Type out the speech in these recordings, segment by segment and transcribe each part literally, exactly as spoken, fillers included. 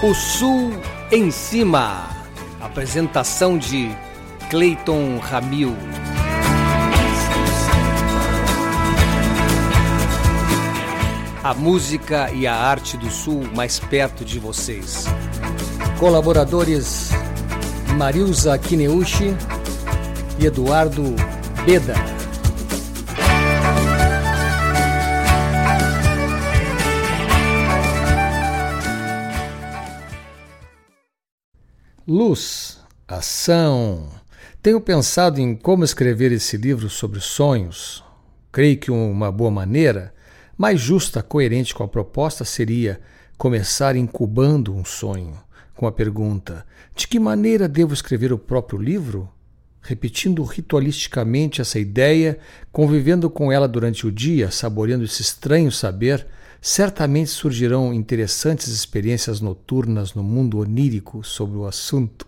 O Sul em Cima. Apresentação de Cleiton Ramil. A música e a arte do Sul mais perto de vocês. Colaboradores Marilza Kineuchi e Eduardo Beda. Luz, ação. Tenho pensado em como escrever esse livro sobre sonhos. Creio que uma boa maneira, mais justa, coerente com a proposta, seria começar incubando um sonho, com a pergunta: de que maneira devo escrever o próprio livro? Repetindo ritualisticamente essa ideia, convivendo com ela durante o dia, saboreando esse estranho saber, certamente surgirão interessantes experiências noturnas no mundo onírico sobre o assunto.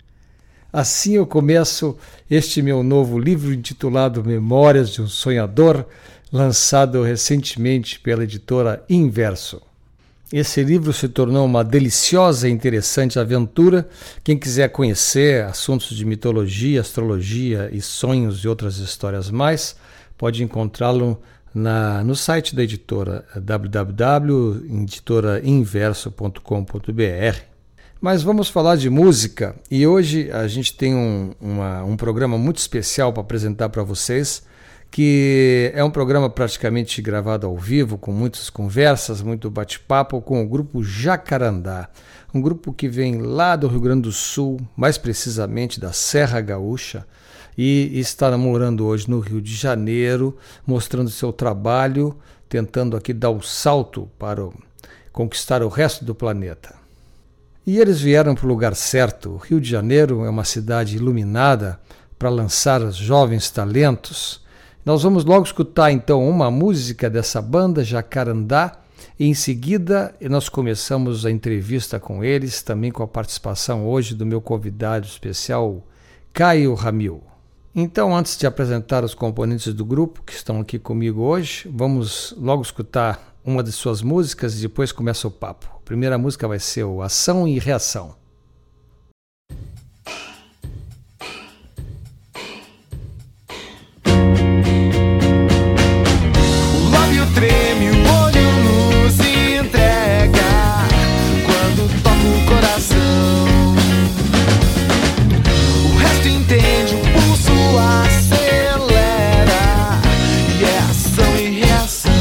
Assim eu começo este meu novo livro intitulado Memórias de um Sonhador, lançado recentemente pela editora Inverso. Esse livro se tornou uma deliciosa e interessante aventura. Quem quiser conhecer assuntos de mitologia, astrologia e sonhos e outras histórias mais, pode encontrá-lo Na, no site da editora w w w ponto editora inverso ponto com ponto b r. Mas vamos falar de música e hoje a gente tem um, uma, um programa muito especial para apresentar para vocês, que é um programa praticamente gravado ao vivo, com muitas conversas, muito bate-papo com o grupo Jacarandá, um grupo que vem lá do Rio Grande do Sul, mais precisamente da Serra Gaúcha, e está morando hoje no Rio de Janeiro, mostrando seu trabalho, tentando aqui dar um salto para o, conquistar o resto do planeta. E eles vieram para o lugar certo. O Rio de Janeiro é uma cidade iluminada para lançar jovens talentos. Nós vamos logo escutar então uma música dessa banda Jacarandá, e em seguida nós começamos a entrevista com eles, também com a participação hoje do meu convidado especial, Caio Ramil. Então, antes de apresentar os componentes do grupo que estão aqui comigo hoje, vamos logo escutar uma de suas músicas e depois começa o papo. A primeira música vai ser o Ação e Reação. O lábio treme, o olho nu se entrega quando toca o coração. O resto entende, o pulso acelera e é ação e reação.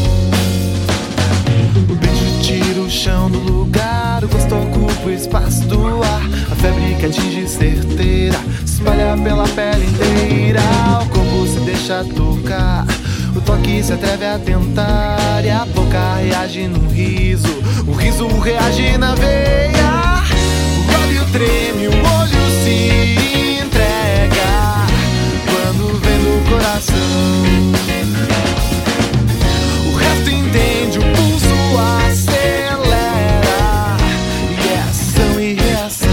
O beijo tira o chão do lugar, o gosto ocupa o espaço do ar. A febre que atinge certeira se espalha pela pele inteira. O corpo se deixa tocar, o toque se atreve a tentar, e a boca reage no riso, o riso reage na veia. O lábio treme, o olho se entrega quando vem do coração. O resto entende, o pulso acelera e é ação e reação.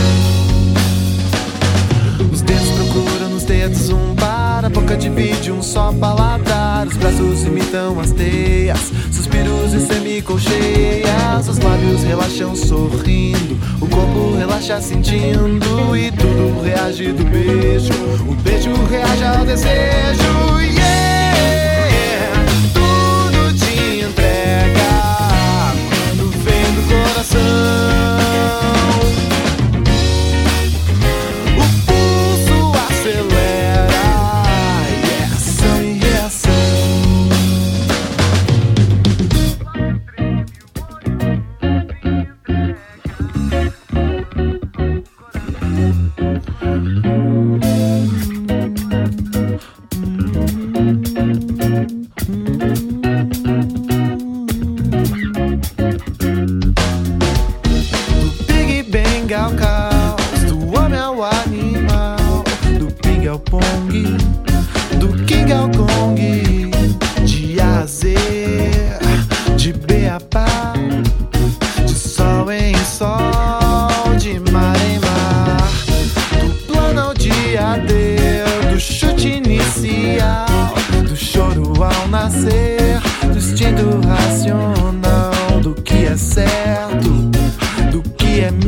Os dedos procuram nos dedos um par, a boca divide um só paladar. Os braços imitam as teias, suspiros e semicolcheias. Os lábios relaxam sorrindo, o corpo relaxa sentindo, e tudo reage do beijo, o beijo reage ao desejo. Yeah! Tudo te entrega quando vem do coração. O pulso acelera e é ação e reação. Ao caos, do homem ao animal, do ping ao pong, do king ao kong, de A a Z, de B a pá, de sol em sol, de mar em mar, do plano ao dia D, do chute inicial, do choro ao nascer, do instinto racional, do que é certo, do que é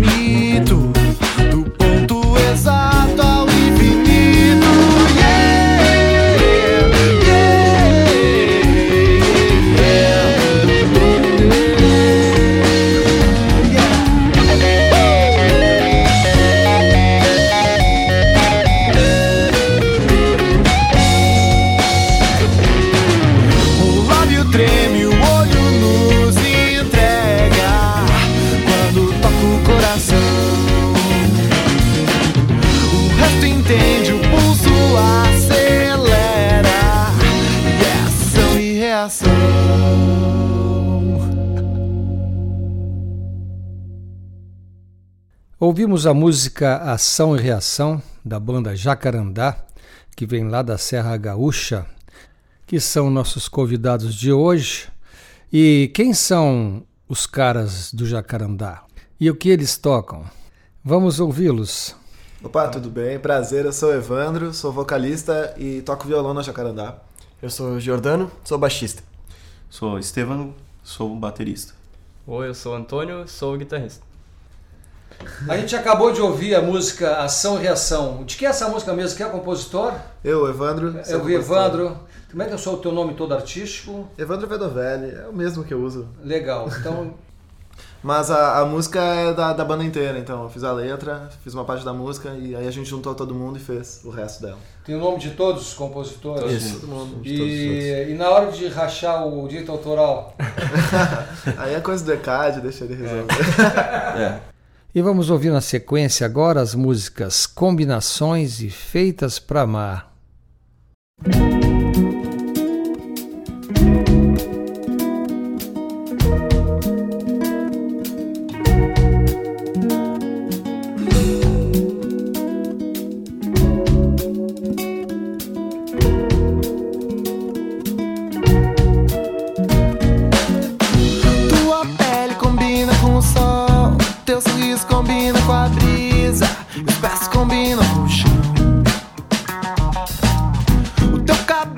Ouvimos a música Ação e Reação, da banda Jacarandá, que vem lá da Serra Gaúcha, que são nossos convidados de hoje. E quem são os caras do Jacarandá? E o que eles tocam? Vamos ouvi-los. Opa, tudo bem? Prazer, eu sou o Evandro, sou vocalista e toco violão na Jacarandá. Eu sou o Giordano, sou baixista. Sou Estevão, sou baterista. Oi, eu sou o Antônio, sou o guitarrista. A gente acabou de ouvir a música Ação e Reação. De que é essa música mesmo? Quem é o compositor? Eu, Evandro. Eu vi Evandro. Como é que é o teu nome todo artístico? Evandro Vedovelli, é o mesmo que eu uso. Legal, então... Mas a, a música é da, da banda inteira, então eu fiz a letra, fiz uma parte da música e aí a gente juntou todo mundo e fez o resto dela. Tem o nome de todos os compositores? Isso, todo mundo. E, todos os e na hora de rachar o direito autoral? Aí é coisa do E C A D, deixa ele resolver. É. é. E vamos ouvir na sequência agora as músicas Combinações e Feitas pra Amar. O teu cabelo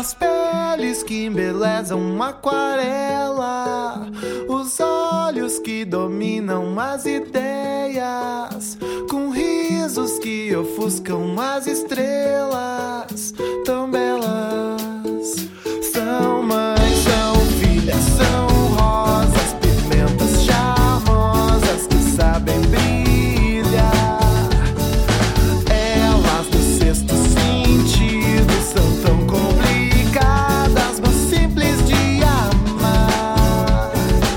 As peles que embelezam uma aquarela, os olhos que dominam as ideias, com risos que ofuscam as estrelas, tão belas. São mães, são filhas, são rosas, pimentas charmosas que sabem brilhar. Elas do sexto sentido são tão complicadas, mas simples de amar.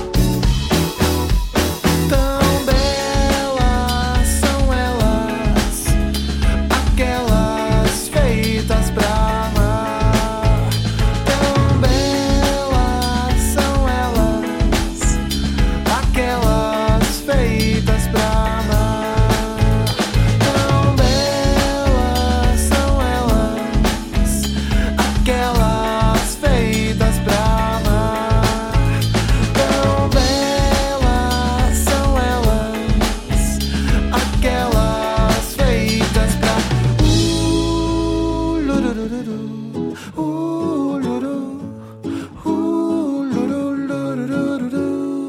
Tão belas são elas, aquelas feitas pra amar. Tão belas são elas, aquelas feitas pra amar. Tão belas são elas, aquelas feitas pra amar. Tão belas são elas, aquelas feitas pra uh, lurururu, uh, luru, uh, lurururu.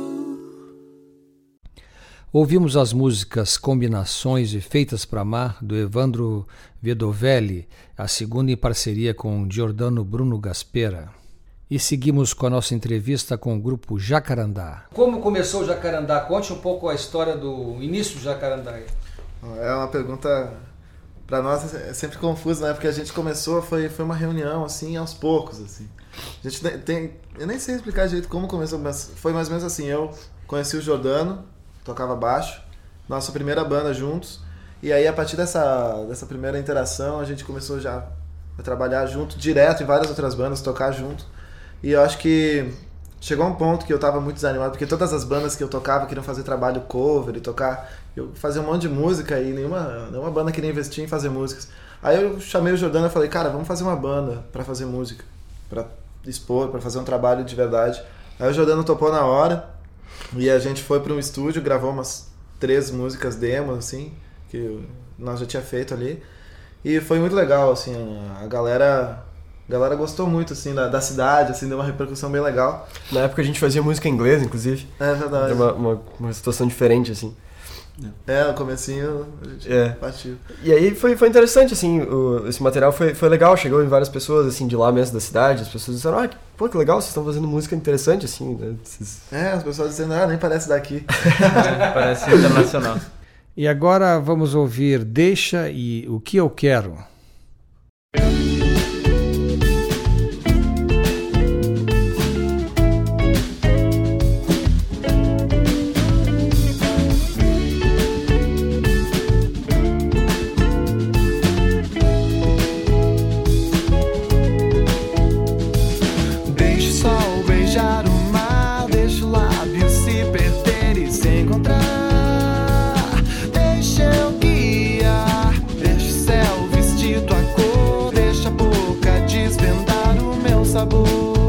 Ouvimos as músicas Combinações e Feitas para Amar, do Evandro Vedovelli, a segunda em parceria com Giordano Bruno Gaspera. E seguimos com a nossa entrevista com o grupo Jacarandá. Como começou o Jacarandá? Conte um pouco a história do início do Jacarandá. É uma pergunta, pra nós, é sempre confusa, né? Porque a gente começou, foi, foi uma reunião, assim, aos poucos, assim. A gente tem, tem- eu nem sei explicar direito como começou, mas foi mais ou menos assim. Eu conheci o Giordano, tocava baixo, nossa primeira banda juntos. E aí, a partir dessa, dessa primeira interação, a gente começou já a trabalhar junto, direto em várias outras bandas, tocar junto. E eu acho que chegou um ponto que eu tava muito desanimado, porque todas as bandas que eu tocava queriam fazer trabalho cover e tocar. Eu fazia um monte de música e nenhuma, nenhuma banda queria investir em fazer músicas. Aí eu chamei o Giordano e falei, cara, vamos fazer uma banda pra fazer música, pra expor, pra fazer um trabalho de verdade. Aí o Giordano topou na hora e a gente foi pra um estúdio, gravou umas três músicas demos, assim, que nós já tinha feito ali. E foi muito legal, assim, a galera... A galera gostou muito, assim, da, da cidade, assim, deu uma repercussão bem legal. Na época a gente fazia música em inglês, inclusive. É verdade. Era uma, uma, uma situação diferente, assim. É, no comecinho a gente É. partiu. E aí foi, foi interessante, assim, o, esse material foi, foi legal, chegou em várias pessoas, assim, de lá mesmo da cidade, as pessoas disseram, ah, que- pô, que legal, vocês estão fazendo música interessante, assim, né? Vocês- É, as pessoas dizendo, ah, nem parece daqui. É, parece internacional. E agora vamos ouvir Deixa e O Que Eu Quero. Deixa o sol beijar o mar, deixa o lábio se perder e se encontrar. Deixa eu guiar, deixa o céu vestir tua cor, deixa a boca desvendar o meu sabor.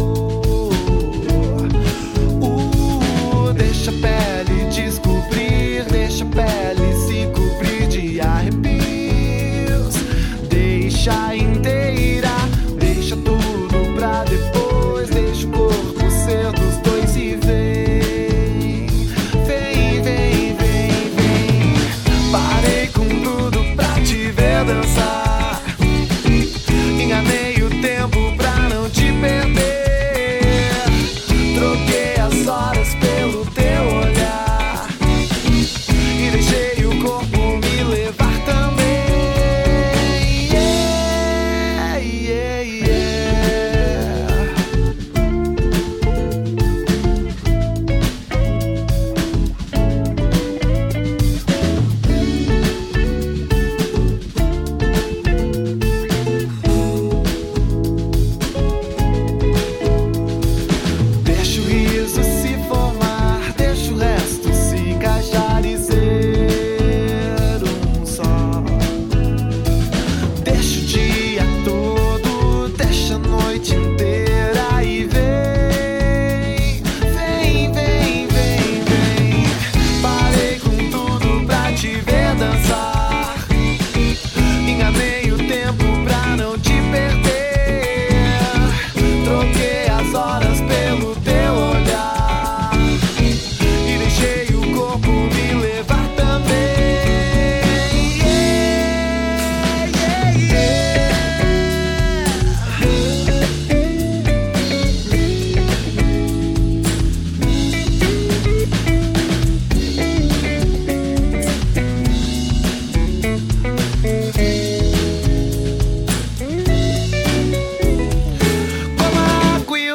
Uh, deixa a pele descobrir, deixa a pele se cobrir de arrepios. Deixa inteira, deixa tudo pra depois, deixa o corpo ser dos dois e vem, vem, vem, vem, vem. Parei com tudo pra te ver dançar, enganei o tempo pra não te perder.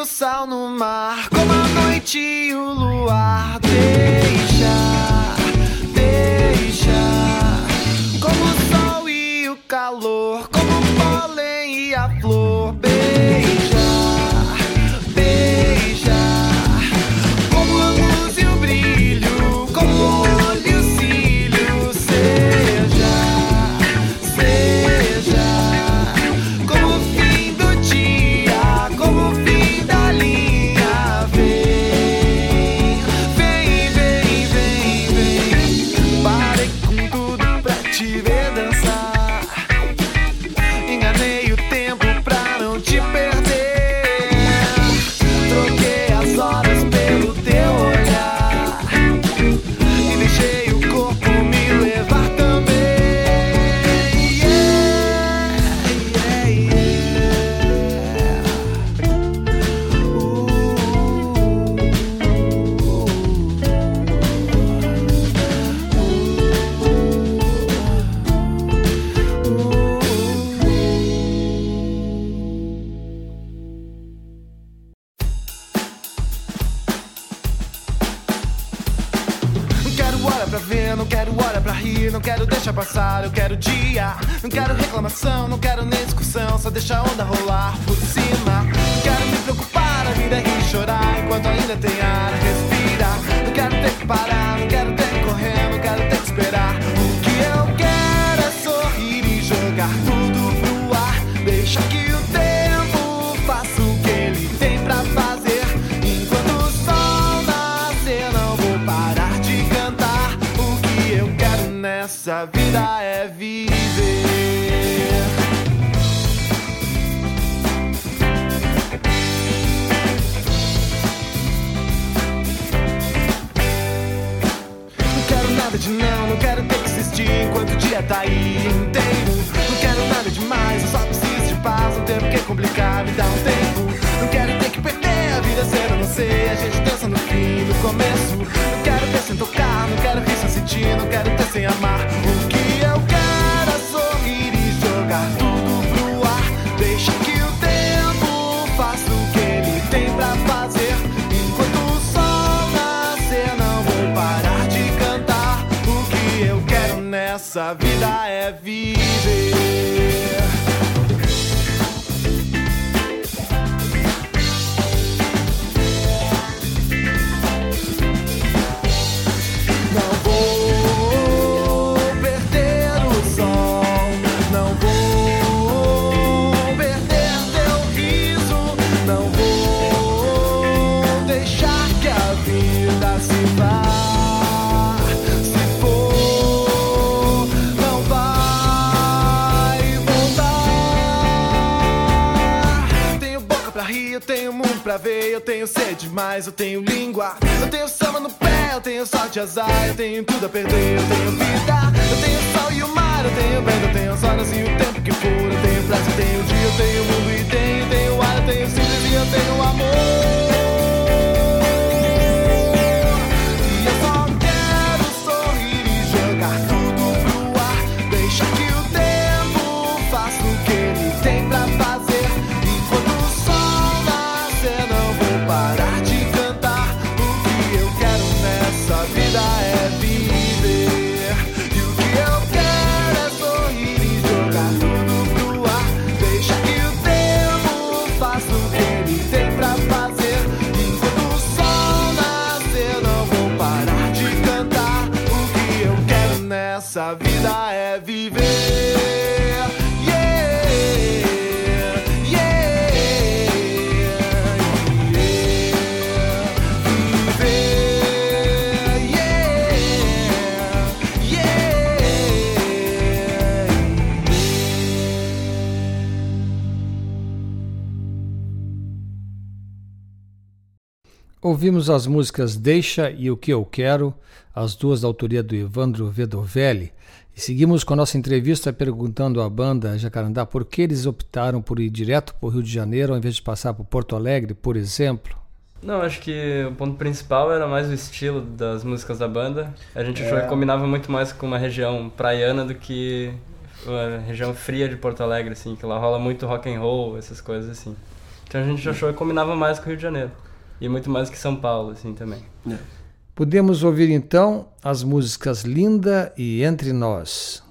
sal no mar, como a noite e o luar. Deixa, deixa, como o sol e o calor, como o pólen e a flor. Beija, beija, como a luz e o brilho, como o olho e o cílio. Seja, seja, como o fim do dia, como o fim da linha. Vem, vem, vem, vem, vem. Parei com tudo pra te ver dançar. Enganei o tempo pra não te perder. Troquei as horas pelo teu olhar e deixei o corpo me levar também. Yeah, yeah, yeah. Não quero hora pra ver, não quero hora pra rir, não quero deixar passar, eu quero dia. Não quero reclamação, não quero nem discussão, só deixa a onda rolar por cima. Não quero me preocupar, a vida é rir e chorar enquanto ainda tem ar, respira. Não quero ter que parar, não quero ter que correr, não quero ter que esperar. O que eu quero é sorrir e jogar tudo pro ar. Deixa que o tempo faça o que ele tem pra fazer. Enquanto o sol nascer, não vou parar de cantar. O que eu quero nessa vida é viver. Não quero nada de não, não quero ter que insistir enquanto o dia tá aí inteiro. Não quero nada demais, eu só preciso de paz. Não tem por que complicar, me dá um tempo. Não quero ter que perder a vida cedo, não sei. A gente dança no fim, no começo. Não quero ter sem tocar, não quero rir sem sentir, não quero ter sem amar. O que eu quero é sorrir e jogar tudo pro ar. Deixa que o tempo faça o que ele tem pra fazer. Enquanto o sol nascer, não vou parar de cantar. O que eu quero nessa vida é viver. Não vou perder o sol, não vou perder teu riso, não vou deixar que a vida se vá. Se for, não vai voltar. Tenho boca pra rir, eu tenho mundo pra ver, eu tenho sede demais, eu tenho língua, eu tenho samba no pé, eu tenho sorte e azar, eu tenho tudo a perder, eu tenho vida, eu tenho o sol e o mar, eu tenho vento, eu tenho as horas e o tempo que for, eu tenho prazo, eu tenho dia, eu tenho mundo e tenho, tenho ar, eu tenho simples e eu tenho amor. E eu só quero sorrir e jogar tudo pro ar. Deixa que o tempo faça o que ele tem pra fazer. Enquanto o sol nascer, não vou parar de cantar. O que eu quero nessa vida é viver. E o que eu quero é sorrir e jogar tudo pro ar. Deixa que o tempo faça o que ele tem pra fazer. Enquanto o sol nascer, não vou parar de cantar. O que eu quero nessa vida é viver. Yeah, yeah, yeah. Viver, yeah, yeah. Ouvimos as músicas Deixa e O Que Eu Quero, as duas da autoria do Evandro Vedovelli, e seguimos com a nossa entrevista perguntando à banda Jacarandá por que eles optaram por ir direto para o Rio de Janeiro ao invés de passar por Porto Alegre, por exemplo. Não, acho que o ponto principal era mais o estilo das músicas da banda. A gente achou que combinava muito mais com uma região praiana do que uma região fria de Porto Alegre, assim, que lá rola muito rock and roll, essas coisas assim. Então a gente achou que combinava mais com o Rio de Janeiro. E muito mais que São Paulo, assim, também. É. Podemos ouvir então as músicas Linda e Entre Nós.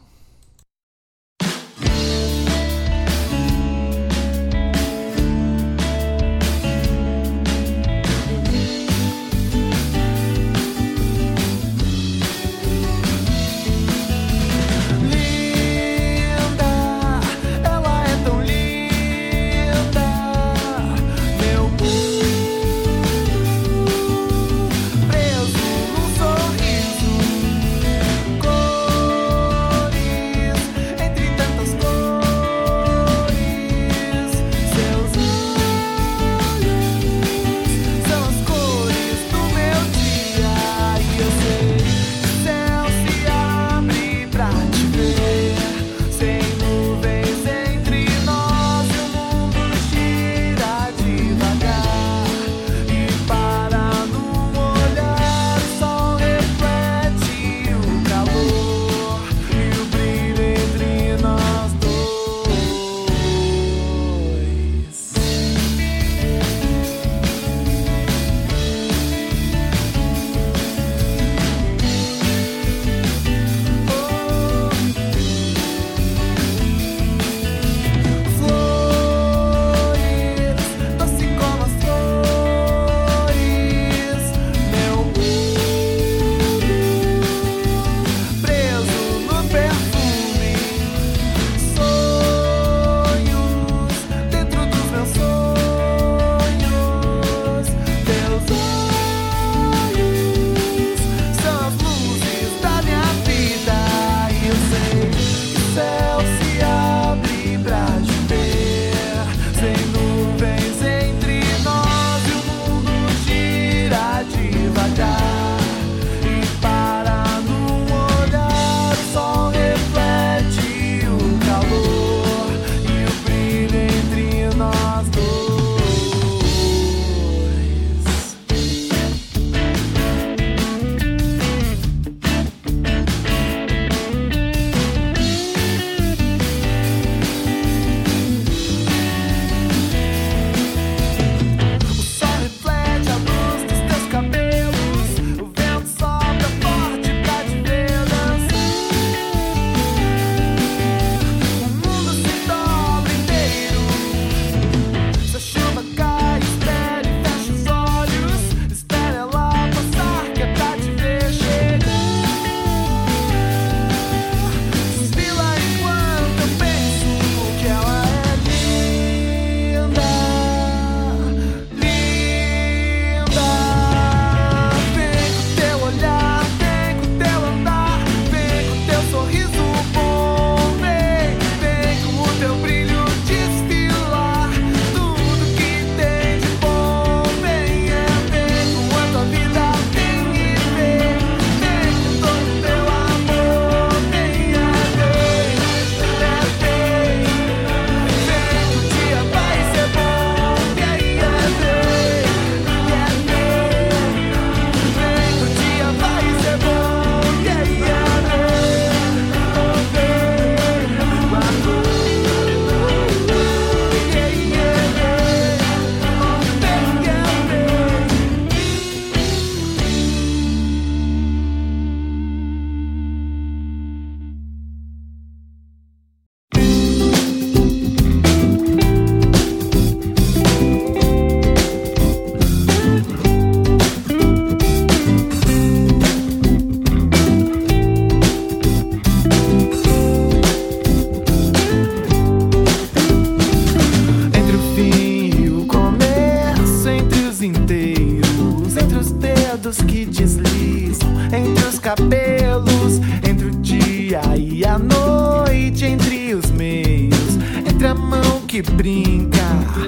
cabelos, entre o dia e a noite, entre os meios, entre a mão que brinca,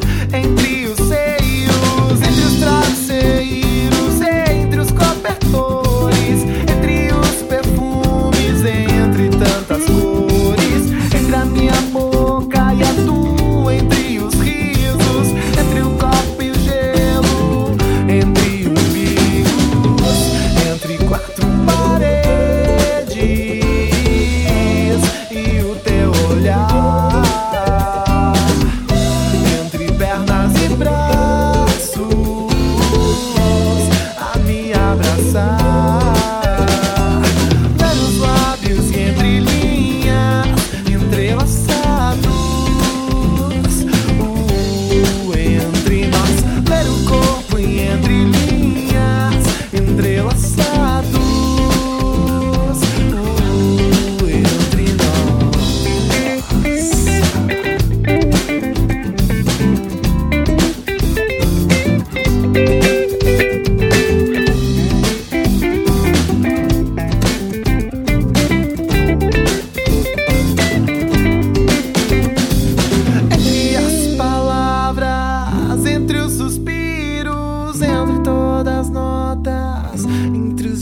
entre os seios, entre os travesseiros, entre os cobertores, entre os perfumes, entre tantas cores, entre a minha boca e a tua, entre os risos, entre o copo e o gelo, entre umbigos, entre quatro paredes e o teu olhar.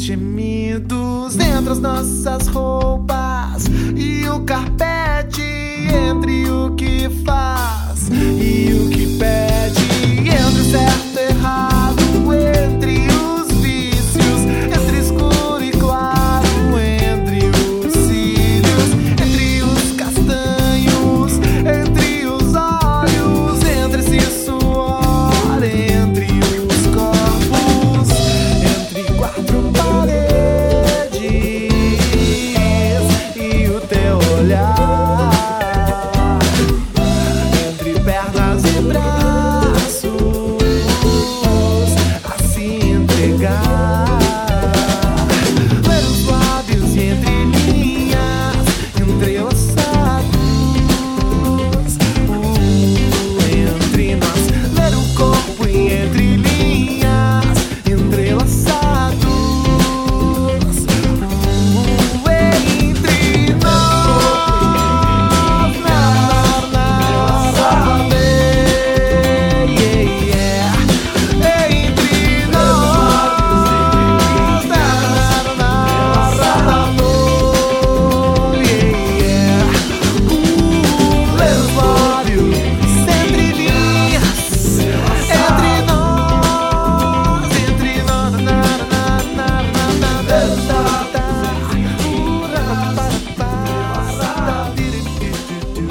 gemidos entre as nossas roupas e o carpete entre o que faz e o que pede, entre o certo e errado, entre os vícios, entre escuro e claro, entre os cílios, entre os castanhos, entre os olhos, entre esse suor, entre os corpos, entre quatro paredes e o teu olhar, entre pernas e braços, a se entregar, ler os lábios e entre linhas entrelaçados, uh, entre nós, ler o corpo e entre linhas entrelaçados, uh, entre nós, na, na, na, na, yeah, yeah. Entre nós, na, na, na, na, no, yeah, yeah. Uh, ler os lábios entre linhas, entre nós, entre nós, na, na, na, na, na, da, da, da. Uh, ra, pa, pa, ra, di, di, di, di,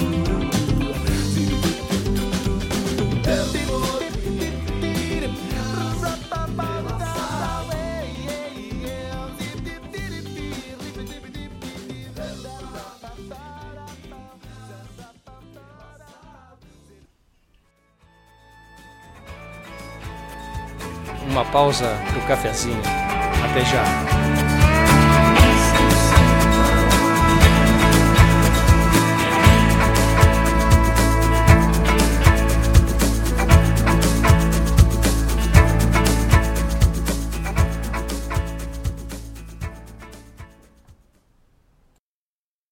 Uma pausa pro cafezinho. Até já.